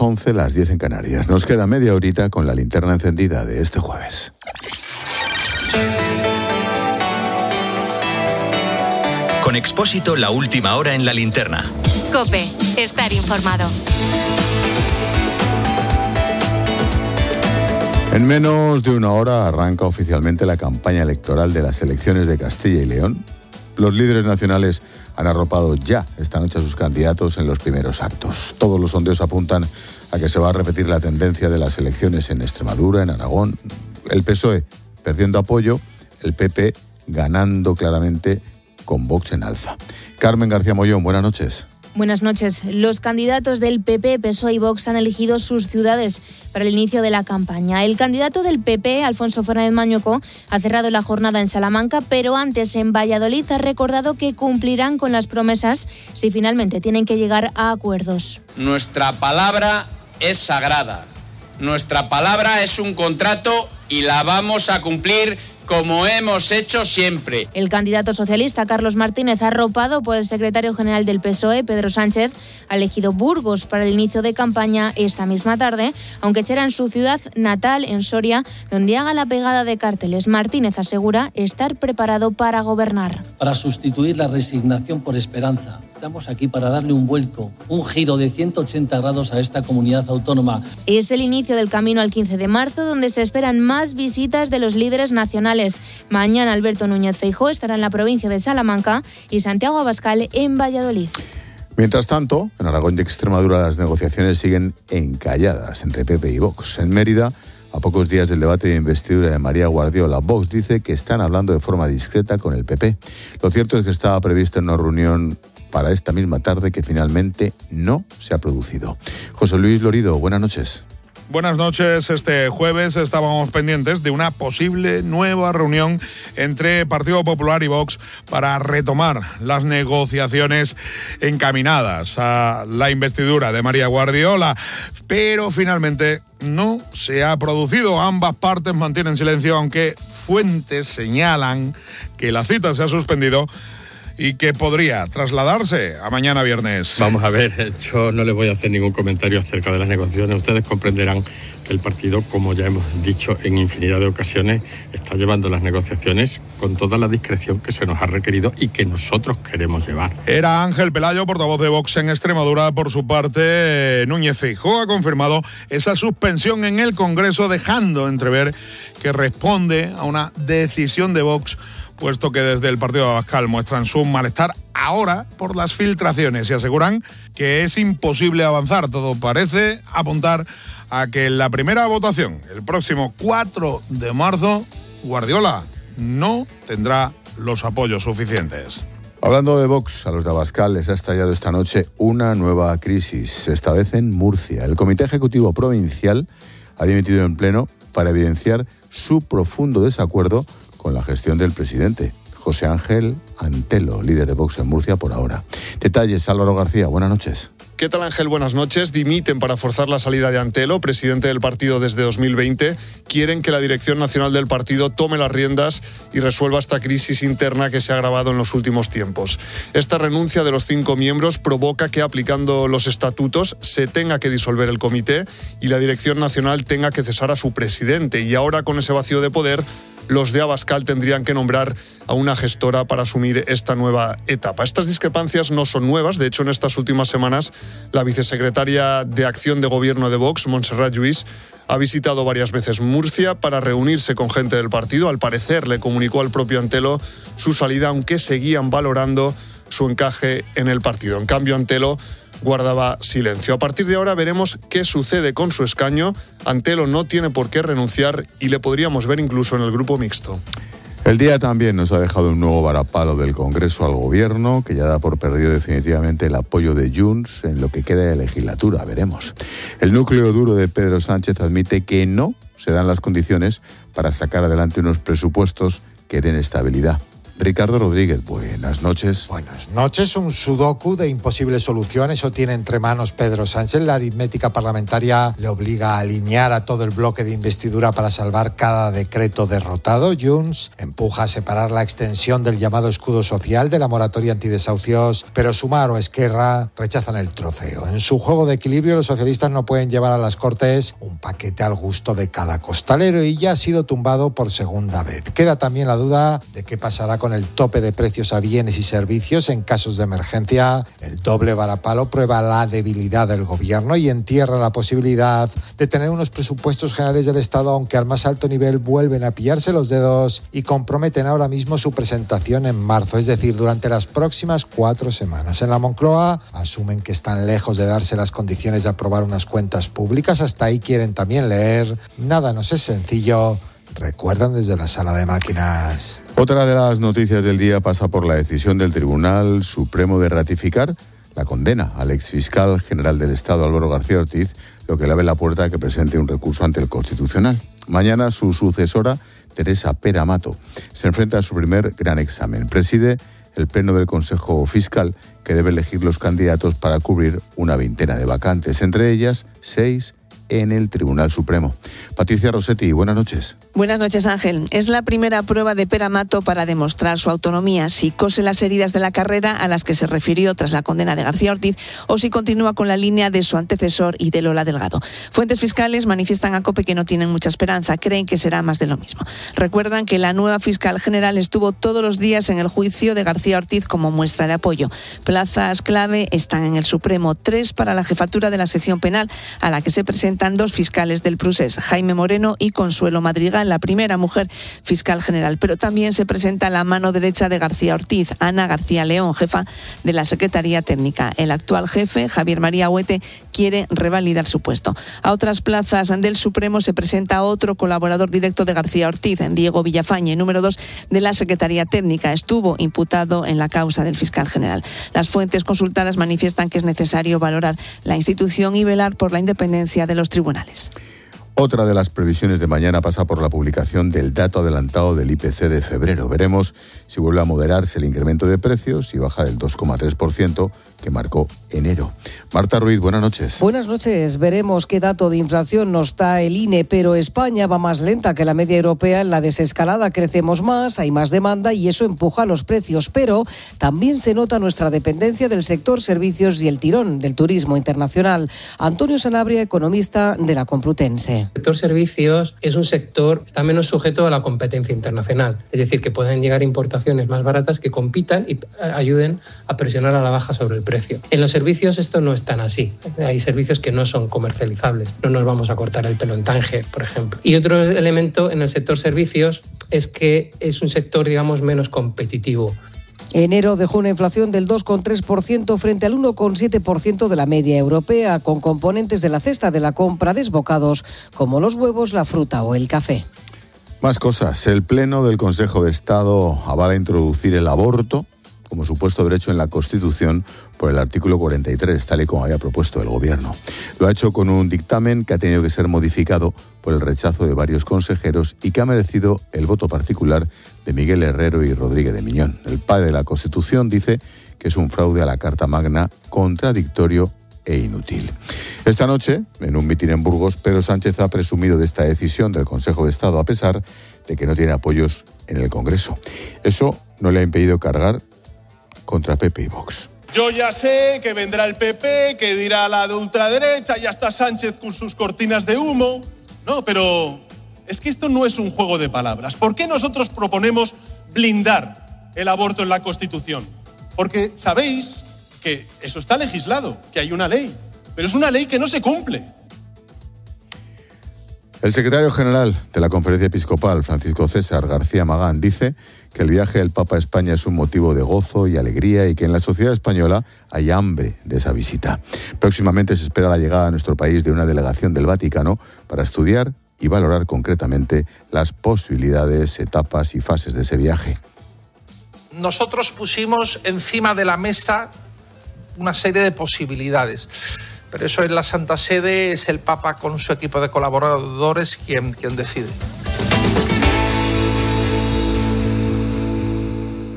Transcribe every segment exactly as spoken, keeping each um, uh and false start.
once, las diez en Canarias. Nos queda media horita con la linterna encendida de este jueves. Con Expósito, la última hora en la linterna. COPE, estar informado. En menos de una hora arranca oficialmente la campaña electoral de las elecciones de Castilla y León. Los líderes nacionales han arropado ya esta noche a sus candidatos en los primeros actos. Todos los sondeos apuntan a que se va a repetir la tendencia de las elecciones en Extremadura, en Aragón. El P S O E perdiendo apoyo, el P P ganando claramente con Vox en alza. Carmen García Mollón, buenas noches. Buenas noches. Los candidatos del P P, P S O E y Vox han elegido sus ciudades para el inicio de la campaña. El candidato del P P, Alfonso Fernández Mañueco, ha cerrado la jornada en Salamanca, pero antes en Valladolid ha recordado que cumplirán con las promesas si finalmente tienen que llegar a acuerdos. Nuestra palabra es sagrada. Nuestra palabra es un contrato y la vamos a cumplir como hemos hecho siempre. El candidato socialista Carlos Martínez, arropado por el secretario general del P S O E, Pedro Sánchez, ha elegido Burgos para el inicio de campaña esta misma tarde, aunque será en su ciudad natal, en Soria, donde haga la pegada de carteles. Martínez asegura estar preparado para gobernar. Para sustituir la resignación por esperanza. Estamos aquí para darle un vuelco, un giro de ciento ochenta grados a esta comunidad autónoma. Es el inicio del camino al quince de marzo, donde se esperan más visitas de los líderes nacionales. Mañana Alberto Núñez Feijóo estará en la provincia de Salamanca y Santiago Abascal en Valladolid. Mientras tanto, en Aragón y Extremadura las negociaciones siguen encalladas entre P P y Vox. En Mérida, a pocos días del debate de investidura de María Guardiola, Vox dice que están hablando de forma discreta con el P P. Lo cierto es que estaba prevista una reunión para esta misma tarde que finalmente no se ha producido. José Luis Lorido, buenas noches. Buenas noches. Este jueves estábamos pendientes de una posible nueva reunión entre Partido Popular y Vox para retomar las negociaciones encaminadas a la investidura de María Guardiola, pero finalmente no se ha producido. Ambas partes mantienen silencio, aunque fuentes señalan que la cita se ha suspendido y que podría trasladarse a mañana viernes. Vamos a ver, yo no les voy a hacer ningún comentario acerca de las negociaciones. Ustedes comprenderán que el partido, como ya hemos dicho en infinidad de ocasiones, está llevando las negociaciones con toda la discreción que se nos ha requerido y que nosotros queremos llevar. Era Ángel Pelayo, portavoz de Vox en Extremadura. Por su parte, Núñez Feijóo ha confirmado esa suspensión en el Congreso, dejando entrever que responde a una decisión de Vox, puesto que desde el partido de Abascal muestran su malestar ahora por las filtraciones y aseguran que es imposible avanzar. Todo parece apuntar a que en la primera votación, el próximo cuatro de marzo, Guardiola no tendrá los apoyos suficientes. Hablando de Vox, a los de Abascal les ha estallado esta noche una nueva crisis, esta vez en Murcia. El Comité Ejecutivo Provincial ha dimitido en pleno para evidenciar su profundo desacuerdo con la gestión del presidente, José Ángel Antelo, líder de Vox en Murcia por ahora. Detalles, Álvaro García, buenas noches. ¿Qué tal, Ángel? Buenas noches. Dimiten para forzar la salida de Antelo, presidente del partido desde dos mil veinte. Quieren que la dirección nacional del partido tome las riendas y resuelva esta crisis interna que se ha agravado en los últimos tiempos. Esta renuncia de los cinco miembros provoca que, aplicando los estatutos, se tenga que disolver el comité y la dirección nacional tenga que cesar a su presidente. Y ahora, con ese vacío de poder, los de Abascal tendrían que nombrar a una gestora para asumir esta nueva etapa. Estas discrepancias no son nuevas. De hecho, en estas últimas semanas, la vicesecretaria de Acción de Gobierno de Vox, Montserrat Lluís, ha visitado varias veces Murcia para reunirse con gente del partido. Al parecer, le comunicó al propio Antelo su salida, aunque seguían valorando su encaje en el partido. En cambio, Antelo guardaba silencio. A partir de ahora veremos qué sucede con su escaño. Antelo no tiene por qué renunciar y le podríamos ver incluso en el grupo mixto. El día también nos ha dejado un nuevo varapalo del Congreso al Gobierno, que ya da por perdido definitivamente el apoyo de Junts en lo que queda de legislatura. Veremos. El núcleo duro de Pedro Sánchez admite que no se dan las condiciones para sacar adelante unos presupuestos que den estabilidad. Ricardo Rodríguez, buenas noches. Buenas noches. Un sudoku de imposibles soluciones. Eso tiene entre manos Pedro Sánchez. La aritmética parlamentaria le obliga a alinear a todo el bloque de investidura para salvar cada decreto derrotado. Junts empuja a separar la extensión del llamado escudo social de la moratoria antidesahucios, pero Sumar o Esquerra rechazan el troceo. En su juego de equilibrio, los socialistas no pueden llevar a las Cortes un paquete al gusto de cada costalero y ya ha sido tumbado por segunda vez. Queda también la duda de qué pasará con el tope de precios a bienes y servicios en casos de emergencia. El doble varapalo prueba la debilidad del gobierno y entierra la posibilidad de tener unos presupuestos generales del Estado, aunque al más alto nivel vuelven a pillarse los dedos y comprometen ahora mismo su presentación en marzo, es decir, durante las próximas cuatro semanas. En la Moncloa asumen que están lejos de darse las condiciones de aprobar unas cuentas públicas. Hasta ahí quieren también leer: nada nos es sencillo, recuerdan desde la sala de máquinas. Otra de las noticias del día pasa por la decisión del Tribunal Supremo de ratificar la condena al exfiscal general del Estado, Álvaro García Ortiz, lo que le abre la puerta a que presente un recurso ante el Constitucional. Mañana su sucesora, Teresa Pera Mato, se enfrenta a su primer gran examen. Preside el Pleno del Consejo Fiscal, que debe elegir los candidatos para cubrir una veintena de vacantes, entre ellas seis en el Tribunal Supremo. Patricia Rossetti, buenas noches. Buenas noches, Ángel. Es la primera prueba de Pera Mato para demostrar su autonomía, si cose las heridas de la carrera a las que se refirió tras la condena de García Ortiz o si continúa con la línea de su antecesor y de Lola Delgado. Fuentes fiscales manifiestan a COPE que no tienen mucha esperanza, creen que será más de lo mismo. Recuerdan que la nueva fiscal general estuvo todos los días en el juicio de García Ortiz como muestra de apoyo. Plazas clave están en el Supremo, tres para la jefatura de la sección penal, a la que se presentan dos fiscales del Prusés, Jaime Moreno y Consuelo Madrigal, la primera mujer fiscal general. Pero también se presenta la mano derecha de García Ortiz, Ana García León, jefa de la Secretaría Técnica. El actual jefe, Javier María Huete, quiere revalidar su puesto. A otras plazas del Supremo se presenta otro colaborador directo de García Ortiz, Diego Villafañe, número dos de la Secretaría Técnica. Estuvo imputado en la causa del fiscal general. Las fuentes consultadas manifiestan que es necesario valorar la institución y velar por la independencia de los tribunales. Otra de las previsiones de mañana pasa por la publicación del dato adelantado del I P C de febrero. Veremos si vuelve a moderarse el incremento de precios y baja del dos coma tres por ciento que marcó enero. Marta Ruiz, buenas noches. Buenas noches. Veremos qué dato de inflación nos da el I N E, pero España va más lenta que la media europea en la desescalada. Crecemos más, hay más demanda y eso empuja los precios, pero también se nota nuestra dependencia del sector servicios y el tirón del turismo internacional. Antonio Sanabria, economista de la Complutense. El sector servicios es un sector que está menos sujeto a la competencia internacional, es decir, que pueden llegar importaciones más baratas que compitan y ayuden a presionar a la baja sobre el precio. En los servicios esto no es tan así. Hay servicios que no son comercializables. No nos vamos a cortar el pelo en Tánger, por ejemplo. Y otro elemento en el sector servicios es que es un sector, digamos, menos competitivo. Enero dejó una inflación del dos coma tres por ciento frente al uno coma siete por ciento de la media europea, con componentes de la cesta de la compra desbocados como los huevos, la fruta o el café. Más cosas. El Pleno del Consejo de Estado avala introducir el aborto como supuesto derecho en la Constitución por el artículo cuarenta y tres, tal y como había propuesto el Gobierno. Lo ha hecho con un dictamen que ha tenido que ser modificado por el rechazo de varios consejeros y que ha merecido el voto particular de Miguel Herrero y Rodríguez de Miñón. El padre de la Constitución dice que es un fraude a la Carta Magna, contradictorio e inútil. Esta noche, en un mitin en Burgos, Pedro Sánchez ha presumido de esta decisión del Consejo de Estado, a pesar de que no tiene apoyos en el Congreso. Eso no le ha impedido cargar contra P P y Vox. Yo ya sé que vendrá el P P, que dirá la de ultraderecha, ya está Sánchez con sus cortinas de humo. No, pero es que esto no es un juego de palabras. ¿Por qué nosotros proponemos blindar el aborto en la Constitución? Porque sabéis que eso está legislado, que hay una ley, pero es una ley que no se cumple. El secretario general de la Conferencia Episcopal, Francisco César García Magán, dice que el viaje del Papa a España es un motivo de gozo y alegría y que en la sociedad española hay hambre de esa visita. Próximamente se espera la llegada a nuestro país de una delegación del Vaticano para estudiar y valorar concretamente las posibilidades, etapas y fases de ese viaje. Nosotros pusimos encima de la mesa una serie de posibilidades. Pero eso en la Santa Sede es el Papa con su equipo de colaboradores quien, quien decide.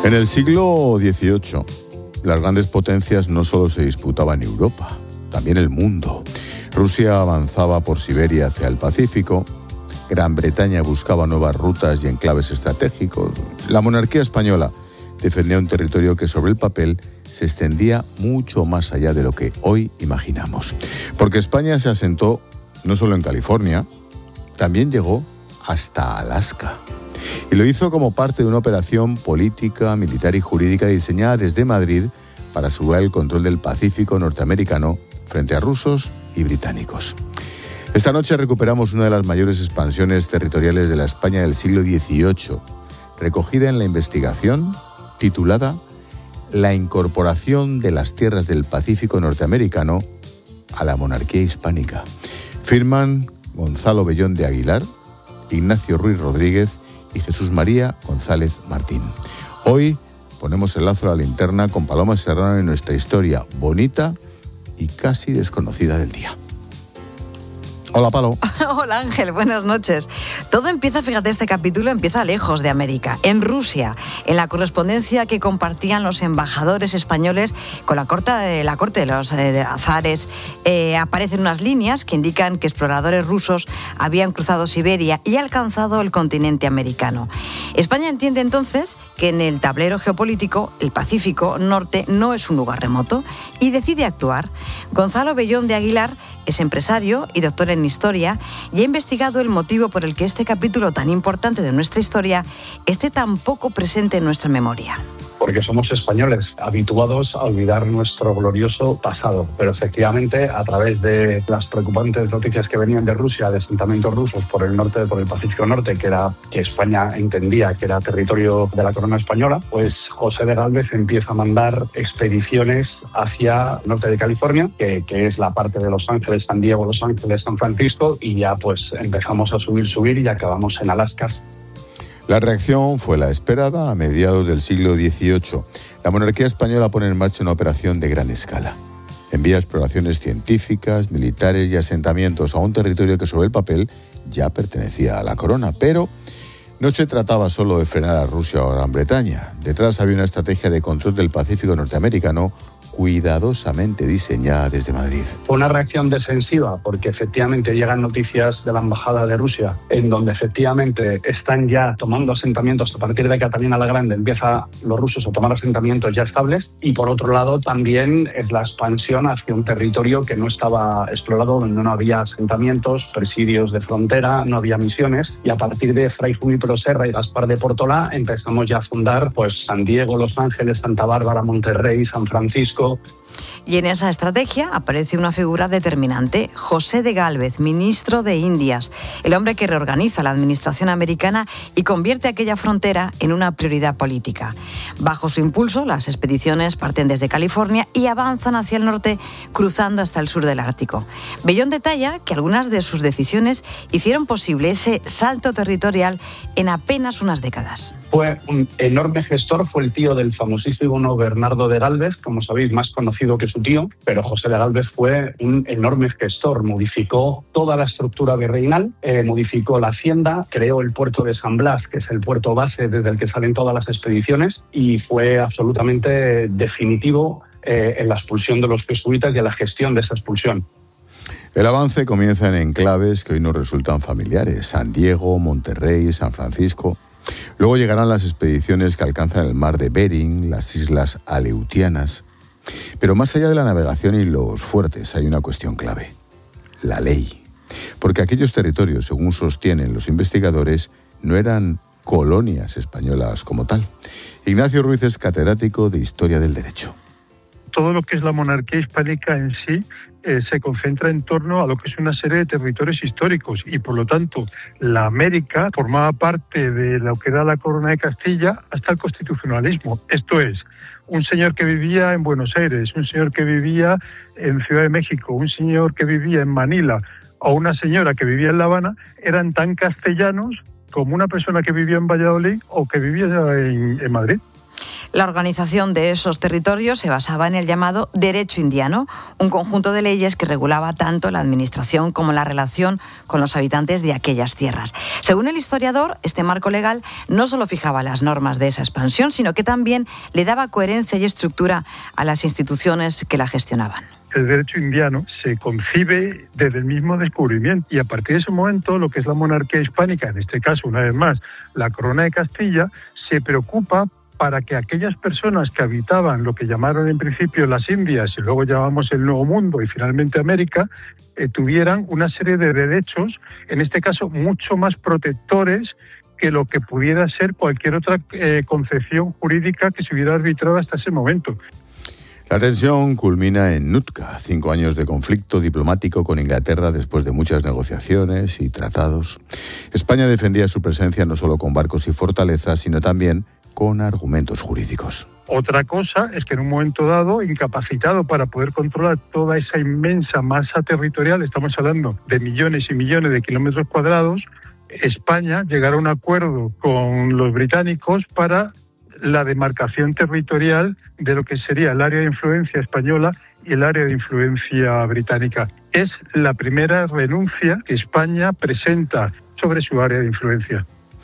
En el siglo dieciocho, las grandes potencias no solo se disputaban Europa, también el mundo. Rusia avanzaba por Siberia hacia el Pacífico, Gran Bretaña buscaba nuevas rutas y enclaves estratégicos. La monarquía española defendía un territorio que sobre el papel se extendía mucho más allá de lo que hoy imaginamos. Porque España se asentó no solo en California, también llegó hasta Alaska. Y lo hizo como parte de una operación política, militar y jurídica diseñada desde Madrid para asegurar el control del Pacífico norteamericano frente a rusos y británicos. Esta noche recuperamos una de las mayores expansiones territoriales de la España del siglo dieciocho, recogida en la investigación titulada La incorporación de las tierras del Pacífico norteamericano a la monarquía hispánica. Firman Gonzalo Bellón de Aguilar, Ignacio Ruiz Rodríguez y Jesús María González Martín. Hoy ponemos el lazo a la linterna con Paloma Serrano en nuestra historia bonita y casi desconocida del día. Hola, Palo. Hola, Ángel, buenas noches. Todo empieza, fíjate, este capítulo empieza lejos de América, en Rusia, en la correspondencia que compartían los embajadores españoles con la corte, la corte de los eh, zares. Eh, aparecen unas líneas que indican que exploradores rusos habían cruzado Siberia y alcanzado el continente americano. España entiende entonces que en el tablero geopolítico el Pacífico Norte no es un lugar remoto y decide actuar. Gonzalo Bellón de Aguilar es empresario y doctor en historia y ha investigado el motivo por el que este capítulo tan importante de nuestra historia esté tan poco presente en nuestra memoria. Porque somos españoles, habituados a olvidar nuestro glorioso pasado. Pero efectivamente, a través de las preocupantes noticias que venían de Rusia, de asentamientos rusos por el norte, por el Pacífico Norte, que era que España entendía que era territorio de la corona española, pues José de Gálvez empieza a mandar expediciones hacia el norte de California, que, que es la parte de Los Ángeles, San Diego, Los Ángeles, San Francisco, y ya pues empezamos a subir, subir y acabamos en Alaska. La reacción fue la esperada a mediados del siglo dieciocho. La monarquía española pone en marcha una operación de gran escala. Envía exploraciones científicas, militares y asentamientos a un territorio que sobre el papel ya pertenecía a la corona. Pero no se trataba solo de frenar a Rusia o a Gran Bretaña. Detrás había una estrategia de control del Pacífico norteamericano cuidadosamente diseñada desde Madrid. Fue una reacción defensiva porque efectivamente llegan noticias de la Embajada de Rusia en donde efectivamente están ya tomando asentamientos. A partir de Catalina la Grande empieza los rusos a tomar asentamientos ya estables, y por otro lado también es la expansión hacia un territorio que no estaba explorado, donde no había asentamientos, presidios de frontera, no había misiones, y a partir de Fray Junípero Serra y Gaspar de Portolá empezamos ya a fundar pues San Diego, Los Ángeles, Santa Bárbara, Monterrey, San Francisco. Y en esa estrategia aparece una figura determinante, José de Gálvez, ministro de Indias, el hombre que reorganiza la administración americana y convierte aquella frontera en una prioridad política. Bajo su impulso, las expediciones parten desde California y avanzan hacia el norte, cruzando hasta el sur del Ártico. Bellón detalla que algunas de sus decisiones hicieron posible ese salto territorial en apenas unas décadas. Fue un enorme gestor, fue el tío del famosísimo Bernardo de Gálvez, como sabéis, más conocido que su tío, pero José de Gálvez fue un enorme gestor, modificó toda la estructura virreinal, eh, modificó la hacienda, creó el puerto de San Blas, que es el puerto base desde el que salen todas las expediciones, y fue absolutamente definitivo eh, en la expulsión de los jesuitas y en la gestión de esa expulsión. El avance comienza en enclaves que hoy nos resultan familiares: San Diego, Monterrey, San Francisco. Luego llegarán las expediciones que alcanzan el mar de Bering, las islas Aleutianas. Pero más allá de la navegación y los fuertes hay una cuestión clave: la ley. Porque aquellos territorios, según sostienen los investigadores, no eran colonias españolas como tal. Ignacio Ruiz es catedrático de Historia del Derecho. Todo lo que es la monarquía hispánica en sí eh, se concentra en torno a lo que es una serie de territorios históricos, y por lo tanto la América formaba parte de lo que era la corona de Castilla hasta el constitucionalismo. Esto es, un señor que vivía en Buenos Aires, un señor que vivía en Ciudad de México, un señor que vivía en Manila o una señora que vivía en La Habana eran tan castellanos como una persona que vivía en Valladolid o que vivía en, en Madrid. La organización de esos territorios se basaba en el llamado derecho indiano, un conjunto de leyes que regulaba tanto la administración como la relación con los habitantes de aquellas tierras. Según el historiador, este marco legal no solo fijaba las normas de esa expansión, sino que también le daba coherencia y estructura a las instituciones que la gestionaban. El derecho indiano se concibe desde el mismo descubrimiento y a partir de ese momento lo que es la monarquía hispánica, en este caso una vez más la corona de Castilla, se preocupa para que aquellas personas que habitaban lo que llamaron en principio las Indias y luego llamamos el Nuevo Mundo y finalmente América, eh, tuvieran una serie de derechos, en este caso mucho más protectores que lo que pudiera ser cualquier otra eh, concepción jurídica que se hubiera arbitrado hasta ese momento. La tensión culmina en Nootka, cinco años de conflicto diplomático con Inglaterra después de muchas negociaciones y tratados. España defendía su presencia no solo con barcos y fortalezas, sino también con argumentos jurídicos. Otra cosa es que en un momento dado, incapacitado para poder controlar toda esa inmensa masa territorial, estamos hablando de millones y millones de kilómetros cuadrados, España llegara a un acuerdo con los británicos para la demarcación territorial de lo que sería el área de influencia española y el área de influencia británica. Es la primera renuncia que España presenta sobre su área de influencia.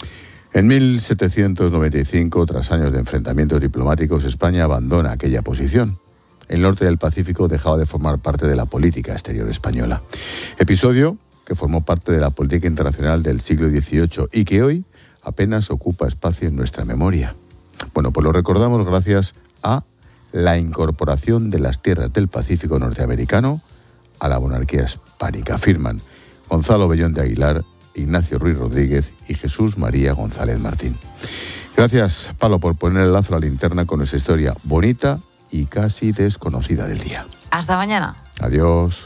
En mil setecientos noventa y cinco, tras años de enfrentamientos diplomáticos, España abandona aquella posición. El norte del Pacífico dejaba de formar parte de la política exterior española. Episodio que formó parte de la política internacional del siglo dieciocho y que hoy apenas ocupa espacio en nuestra memoria. Bueno, pues lo recordamos gracias a la incorporación de las tierras del Pacífico norteamericano a la monarquía hispánica. Firman Gonzalo Bellón de Aguilar, Ignacio Ruiz Rodríguez y Jesús María González Martín. Gracias, Pablo, por poner el lazo a la linterna con esa historia bonita y casi desconocida del día. Hasta mañana. Adiós.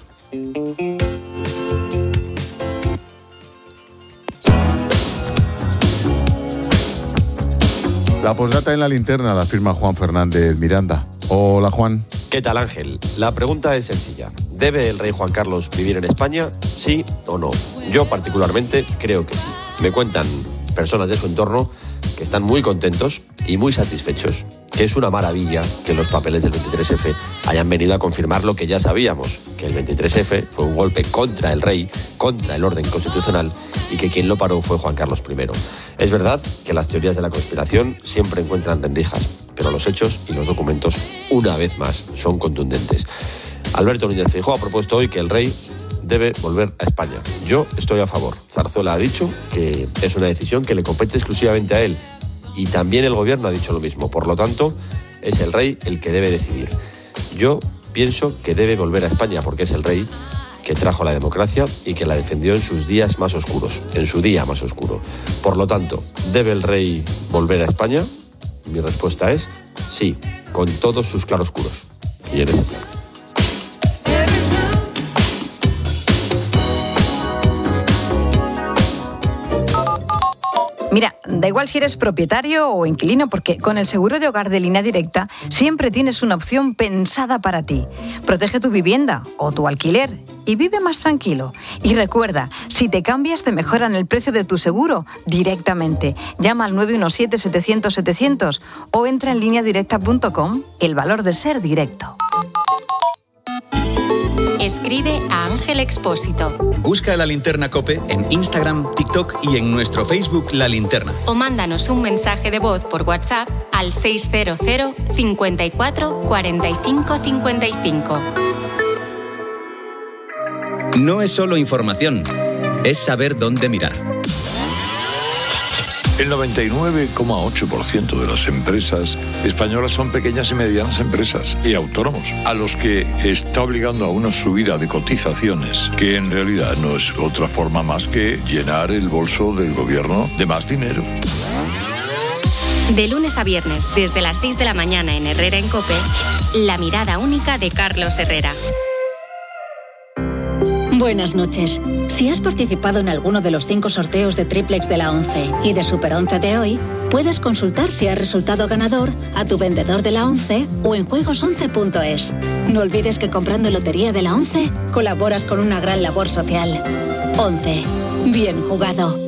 La postdata en la linterna la firma Juan Fernández Miranda. Hola, Juan. ¿Qué tal, Ángel? La pregunta es sencilla. ¿Debe el rey Juan Carlos vivir en España? ¿Sí o no? Yo particularmente creo que sí. Me cuentan personas de su entorno que están muy contentos y muy satisfechos, que es una maravilla que los papeles del veintitrés efe hayan venido a confirmar lo que ya sabíamos, que el veintitrés efe fue un golpe contra el rey, contra el orden constitucional, y que quien lo paró fue Juan Carlos primero. Es verdad que las teorías de la conspiración siempre encuentran rendijas, pero los hechos y los documentos, una vez más, son contundentes. Alberto Núñez Feijóo ha propuesto hoy que el rey debe volver a España. Yo estoy a favor. Zarzuela ha dicho que es una decisión que le compete exclusivamente a él, y también el gobierno ha dicho lo mismo. Por lo tanto, es el rey el que debe decidir. Yo pienso que debe volver a España porque es el rey que trajo la democracia y que la defendió en sus días más oscuros, en su día más oscuro. Por lo tanto, ¿debe el rey volver a España? Mi respuesta es sí, con todos sus claroscuros. Y en ese plan. Mira, da igual si eres propietario o inquilino, porque con el seguro de hogar de Línea Directa siempre tienes una opción pensada para ti. Protege tu vivienda o tu alquiler y vive más tranquilo. Y recuerda, si te cambias te mejoran el precio de tu seguro directamente. Llama al nueve uno siete, setecientos, setecientos o entra en línea directa punto com. El valor de ser directo. Escribe a Ángel Expósito. Busca La Linterna COPE en Instagram, TikTok y en nuestro Facebook La Linterna. O mándanos un mensaje de voz por WhatsApp al seis cero cero, cincuenta y cuatro, cuarenta y cinco, cincuenta y cinco. No es solo información, es saber dónde mirar. El noventa y nueve coma ocho por ciento de las empresas españolas son pequeñas y medianas empresas y autónomos, a los que está obligando a una subida de cotizaciones que en realidad no es otra forma más que llenar el bolso del gobierno de más dinero. De lunes a viernes, desde las seis de la mañana en Herrera en COPE, la mirada única de Carlos Herrera. Buenas noches. Si has participado en alguno de los cinco sorteos de Triplex de la once y de Super once de hoy, puedes consultar si has resultado ganador a tu vendedor de la once o en juegos once punto es. No olvides que comprando lotería de la once, colaboras con una gran labor social. once. Bien jugado.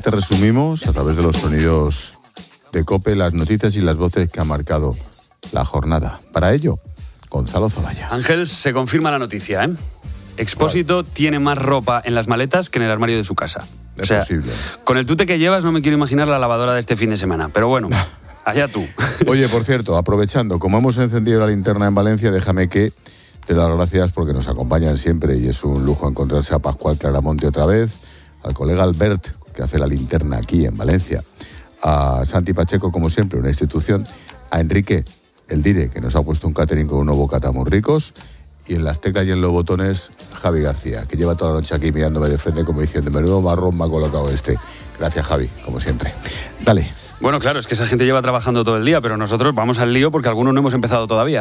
te resumimos a través de los sonidos de COPE las noticias y las voces que han marcado la jornada. Para ello, Gonzalo Zavalla. Ángel, se confirma la noticia, ¿eh? Expósito ¿Cuál? Tiene más ropa en las maletas que en el armario de su casa. Es o sea, posible. Con el tute que llevas no me quiero imaginar la lavadora de este fin de semana, pero bueno, allá tú. Oye, por cierto, aprovechando, como hemos encendido la linterna en Valencia, déjame que te las gracias porque nos acompañan siempre y es un lujo encontrarse a Pascual Claramonte otra vez, al colega Albert, que hace la linterna aquí en Valencia, a Santi Pacheco, como siempre, una institución, a Enrique, el Dire, que nos ha puesto un catering con unos bocatas muy ricos, y en las teclas y en los botones, Javi García, que lleva toda la noche aquí mirándome de frente como diciendo, menudo marrón me ha colocado este. Gracias, Javi, como siempre. Dale. Bueno, claro, es que esa gente lleva trabajando todo el día, pero nosotros vamos al lío porque algunos no hemos empezado todavía.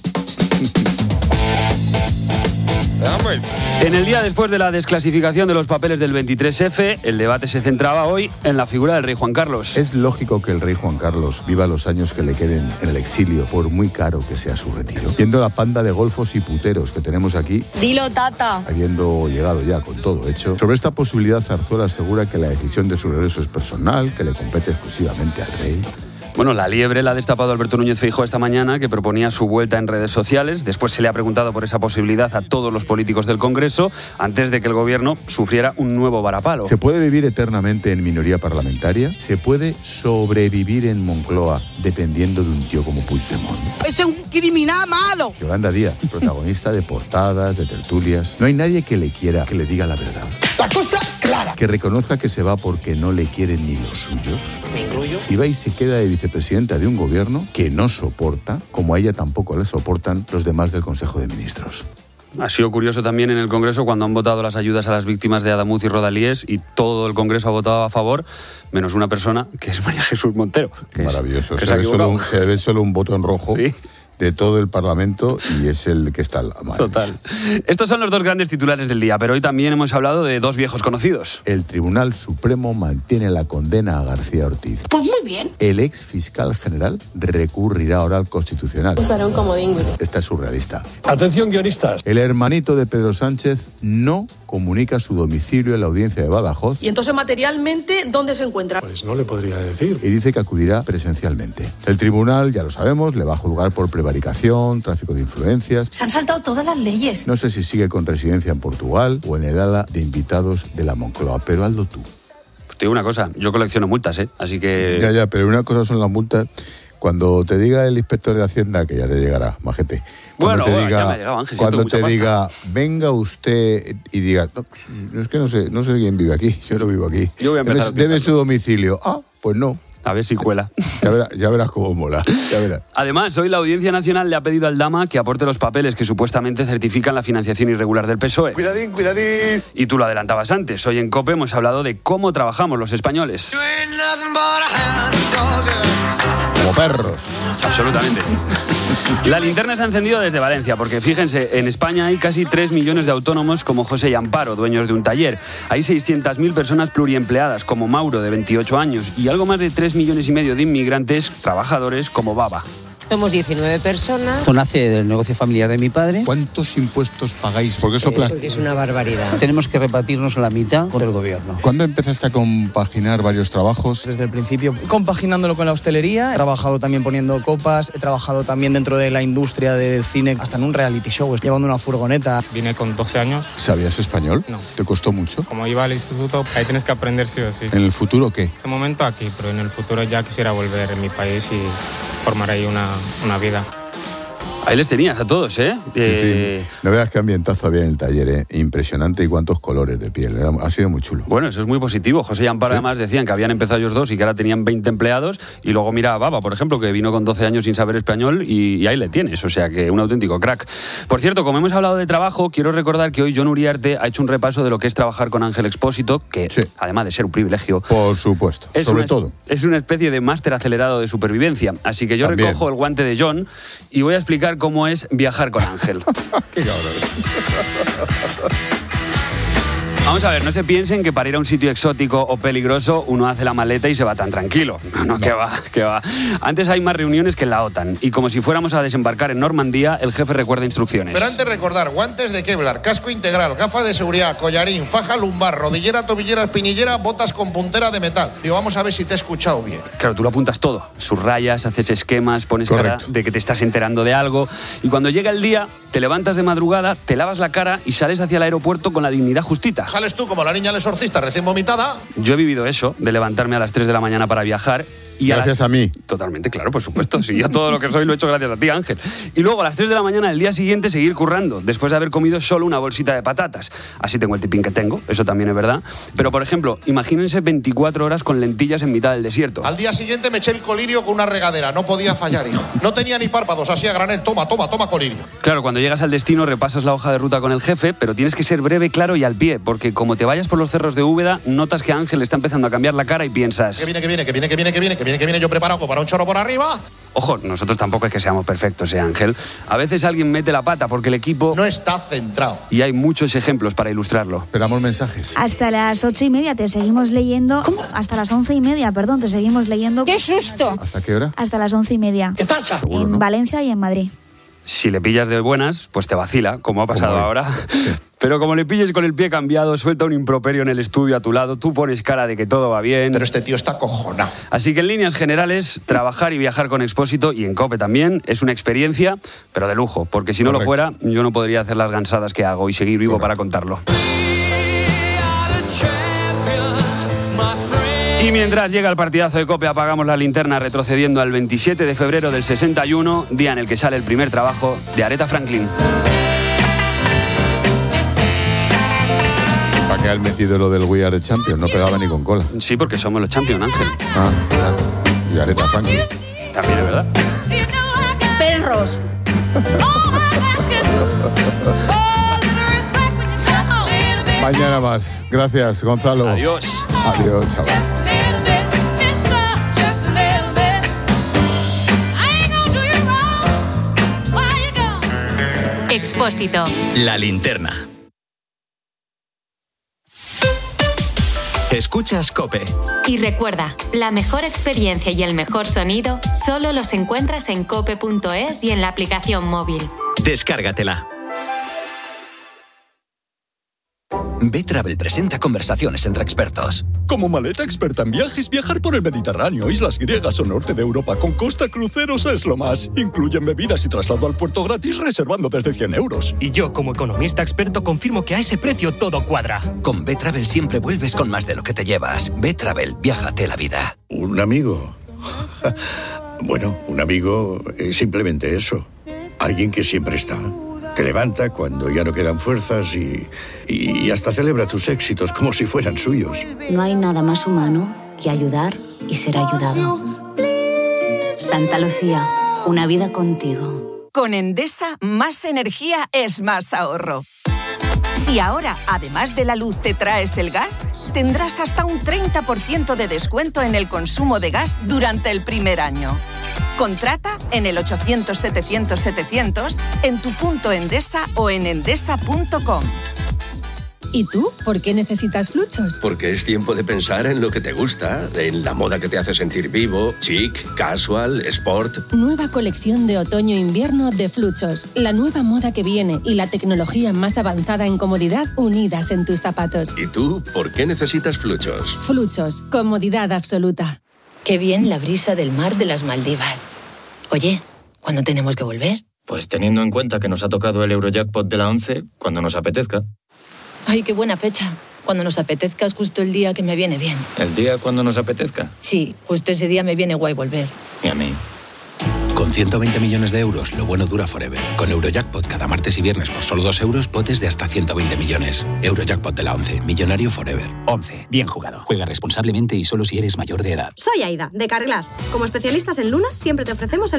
En el día después de la desclasificación de los papeles del veintitrés efe, el debate se centraba hoy en la figura del rey Juan Carlos. Es lógico que el rey Juan Carlos viva los años que le queden en el exilio, por muy caro que sea su retiro. Viendo la panda de golfos y puteros que tenemos aquí, dilo, tata, habiendo llegado ya con todo hecho, sobre esta posibilidad Zarzuela asegura que la decisión de su regreso es personal, que le compete exclusivamente al rey. Bueno, la liebre la ha destapado Alberto Núñez Feijóo esta mañana, que proponía su vuelta en redes sociales. Después se le ha preguntado por esa posibilidad a todos los políticos del Congreso, antes de que el gobierno sufriera un nuevo varapalo. ¿Se puede vivir eternamente en minoría parlamentaria? ¿Se puede sobrevivir en Moncloa dependiendo de un tío como Puigdemont? ¡Ese es un criminal malo! Yolanda Díaz, protagonista de portadas, de tertulias. No hay nadie que le quiera, que le diga la verdad. La cosa clara. Que reconozca que se va porque no le quieren ni los suyos. ¿Me incluyo? Y va y se queda de vicepresidenta de un gobierno que no soporta, como a ella tampoco le soportan los demás del Consejo de Ministros. Ha sido curioso también en el Congreso cuando han votado las ayudas a las víctimas de Adamuz y Rodalíes y todo el Congreso ha votado a favor, menos una persona, que es María Jesús Montero. Que Maravilloso. Es, que se, se, ve solo un, se ve solo un voto en rojo. ¿Sí? De todo el Parlamento y es el que está... Total. Estos son los dos grandes titulares del día, pero hoy también hemos hablado de dos viejos conocidos. El Tribunal Supremo mantiene la condena a García Ortiz. Pues muy bien. El ex fiscal general recurrirá ahora al Constitucional. Usará un comodín. Esta es surrealista. Atención, guionistas. El hermanito de Pedro Sánchez no comunica su domicilio en la audiencia de Badajoz. Y entonces, materialmente, ¿dónde se encuentra? Pues no le podría decir. Y dice que acudirá presencialmente. El tribunal, ya lo sabemos, le va a juzgar por prevaricación, tráfico de influencias. Se han saltado todas las leyes. No sé si sigue con residencia en Portugal o en el ala de invitados de la Moncloa, pero hazlo tú. Pues te digo una cosa, yo colecciono multas, ¿eh? Así que... Ya, ya, pero una cosa son las multas. Cuando te diga el inspector de Hacienda, que ya te llegará, majete. Cuando bueno, te bueno, diga, ya me ha llegado, Ángel, cuando te pasta. diga, venga usted y diga, no, es que no sé, no sé quién vive aquí, yo no vivo aquí. Yo voy a empezar Debe, debe su domicilio. Ah, pues no. A ver si cuela. Ya verás, ya verás cómo mola. Ya verás. Además, hoy la Audiencia Nacional le ha pedido al Dama que aporte los papeles que supuestamente certifican la financiación irregular del P S O E. Cuidadín, cuidadín. Y tú lo adelantabas antes. Hoy en COPE hemos hablado de cómo trabajamos los españoles. Como perros. Absolutamente. La linterna se ha encendido desde Valencia, porque fíjense, en España hay casi tres millones de autónomos como José y Amparo, dueños de un taller. Hay seiscientas mil personas pluriempleadas como Mauro, de veintiocho años, y algo más de tres millones y medio de inmigrantes trabajadores como Baba. Somos diecinueve personas. Esto nace del negocio familiar de mi padre. ¿Cuántos impuestos pagáis? Porque eso Eh, porque es una barbaridad. Tenemos que repartirnos la mitad por el gobierno. ¿Cuándo empezaste a compaginar varios trabajos? Desde el principio, compaginándolo con la hostelería. He trabajado también poniendo copas, he trabajado también dentro de la industria del cine, hasta en un reality show, llevando una furgoneta. Vine con doce años. ¿Sabías español? No. ¿Te costó mucho? Como iba al instituto, ahí tienes que aprender sí o sí. ¿En el futuro qué? En este momento aquí, pero en el futuro ya quisiera volver en mi país y formar ahí una, una vida. Ahí les tenías a todos, ¿eh? Sí, eh... sí. No veas qué ambientazo había en el taller, ¿eh? Impresionante, y cuántos colores de piel. Era, ha sido muy chulo. Bueno, eso es muy positivo. José y Amparo, ¿sí? Además decían que habían empezado ellos dos y que ahora tenían veinte empleados. Y luego mira a Baba, por ejemplo, que vino con doce años sin saber español y, y ahí le tienes. O sea que un auténtico crack. Por cierto, como hemos hablado de trabajo, quiero recordar que hoy Jon Uriarte ha hecho un repaso de lo que es trabajar con Ángel Expósito, que sí, además de ser un privilegio... Por supuesto, es sobre una, todo. Es una especie de máster acelerado de supervivencia. Así que yo También. recojo el guante de Jon y voy a explicar cómo es viajar con Ángel. Qué cabrón. Vamos a ver, no se piensen que para ir a un sitio exótico o peligroso uno hace la maleta y se va tan tranquilo. No, no, no. que va, que va. Antes hay más reuniones que en la OTAN. Y como si fuéramos a desembarcar en Normandía, el jefe recuerda instrucciones. Pero antes recordar, guantes de Kevlar, casco integral, gafas de seguridad, collarín, faja lumbar, rodillera, tobillera, espinillera, botas con puntera de metal. Digo, vamos a ver si te he escuchado bien. Claro, tú lo apuntas todo. Subrayas, haces esquemas, pones Correcto. cara de que te estás enterando de algo. Y cuando llega el día, te levantas de madrugada, te lavas la cara y sales hacia el aeropuerto con la dignidad justita. Sales tú como la niña del exorcista recién vomitada. Yo he vivido eso, de levantarme a las tres de la mañana para viajar. Y gracias a, la... a mí. Totalmente, claro, por supuesto. Si yo todo lo que soy lo he hecho gracias a ti, Ángel. Y luego a las tres de la mañana del día siguiente seguir currando, después de haber comido solo una bolsita de patatas. Así tengo el tipín que tengo, eso también es verdad. Pero, por ejemplo, imagínense veinticuatro horas con lentillas en mitad del desierto. Al día siguiente me eché el colirio con una regadera. No podía fallar, hijo. No tenía ni párpados, así a granel. Toma, toma, toma colirio. Claro, cuando llegas al destino repasas la hoja de ruta con el jefe, pero tienes que ser breve, claro y al pie, porque como te vayas por los cerros de Úbeda, notas que a Ángel le está empezando a cambiar la cara y piensas... Que viene, que viene, que viene, que viene, que viene, que viene, que viene yo preparado para un chorro por arriba. Ojo, nosotros tampoco es que seamos perfectos, ¿eh, Ángel? A veces alguien mete la pata porque el equipo... no está centrado. Y hay muchos ejemplos para ilustrarlo. Esperamos mensajes. Hasta las ocho y media te seguimos leyendo... ¿Cómo? Hasta las once y media, perdón, te seguimos leyendo... ¡Qué susto! ¿Hasta qué hora? Hasta las once y media. ¿Qué pasa? En Seguro, ¿no? Valencia y en Madrid. Si le pillas de buenas, pues te vacila, como ha pasado ahora. Sí. Pero como le pilles con el pie cambiado, suelta un improperio en el estudio a tu lado, tú pones cara de que todo va bien. Pero este tío está cojonado. Así que en líneas generales, trabajar y viajar con Expósito, y en COPE también, es una experiencia, pero de lujo, porque si no Correcto. Lo fuera, yo no podría hacer las gansadas que hago y seguir vivo Correcto. Para contarlo. Y mientras llega el partidazo de COPE, apagamos la linterna retrocediendo al veintisiete de febrero del sesenta y uno, día en el que sale el primer trabajo de Aretha Franklin. ¿Para qué has metido lo del We Are the Champions? No pegaba ni con cola. Sí, porque somos los champions, Ángel. Ah, claro. Y Aretha Franklin. También es verdad. Perros. Mañana más. Gracias, Gonzalo. Adiós. Adiós, chaval. Expósito. La linterna. Escuchas COPE. Y recuerda, la mejor experiencia y el mejor sonido solo los encuentras en cope punto es y en la aplicación móvil. Descárgatela. B-Travel presenta conversaciones entre expertos. Como maleta experta en viajes, viajar por el Mediterráneo, islas griegas o norte de Europa con Costa Cruceros es lo más. Incluyen bebidas y traslado al puerto gratis reservando desde cien euros. Y yo, como economista experto, confirmo que a ese precio todo cuadra. Con B-Travel siempre vuelves con más de lo que te llevas. B-Travel, viájate la vida. ¿Un amigo? Bueno, un amigo es simplemente eso. Alguien que siempre está. Te levanta cuando ya no quedan fuerzas y, y hasta celebra tus éxitos como si fueran suyos. No hay nada más humano que ayudar y ser ayudado. Santa Lucía, una vida contigo. Con Endesa, más energía es más ahorro. Si ahora, además de la luz, te traes el gas, tendrás hasta un treinta por ciento de descuento en el consumo de gas durante el primer año. Contrata en el ochocientos setecientos setecientos, en tu punto Endesa o en endesa punto com. ¿Y tú? ¿Por qué necesitas Fluchos? Porque es tiempo de pensar en lo que te gusta, en la moda que te hace sentir vivo, chic, casual, sport. Nueva colección de otoño-invierno de Fluchos. La nueva moda que viene y la tecnología más avanzada en comodidad unidas en tus zapatos. ¿Y tú? ¿Por qué necesitas Fluchos? Fluchos. Comodidad absoluta. Qué bien la brisa del mar de las Maldivas. Oye, ¿cuándo tenemos que volver? Pues teniendo en cuenta que nos ha tocado el Eurojackpot de la once, cuando nos apetezca. Ay, qué buena fecha. Cuando nos apetezca es justo el día que me viene bien. ¿El día cuando nos apetezca? Sí, justo ese día me viene guay volver. Y a mí. Con ciento veinte millones de euros, lo bueno dura forever. Con Eurojackpot cada martes y viernes por solo dos euros, potes de hasta ciento veinte millones. Eurojackpot de la once, millonario forever. once. Bien jugado. Juega responsablemente y solo si eres mayor de edad. Soy Aida, de Carglass. Como especialistas en lunas, siempre te ofrecemos el